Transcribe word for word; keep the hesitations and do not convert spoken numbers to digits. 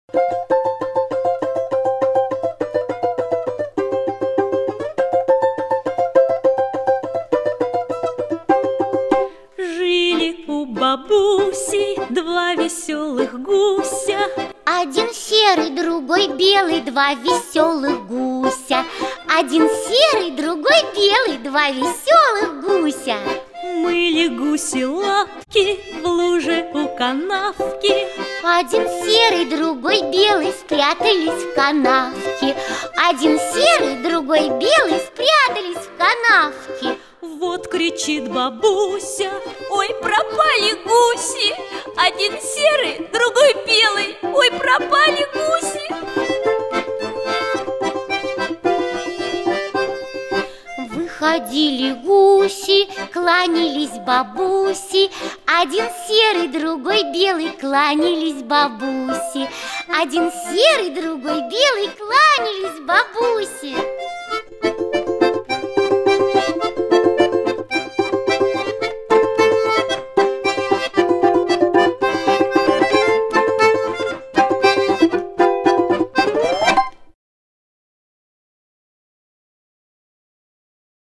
Жили у бабуси два веселых гуся. Один серый, другой белый, два веселых гуся. Один серый, другой белый, два веселых гуся. Мыли гуси лапки в луже у канавки. Один серый, другой белый спрятались в канавке. Один серый, другой белый спрятались в канавке. Вот кричит бабуся: ой, пропали гуси! Один серый, другой белый, ой, пропали гуси! Выходили гуси, кланялись бабуси. Один серый, другой белый, кланялись бабуси. Один серый, другой белый, кланялись бабуси.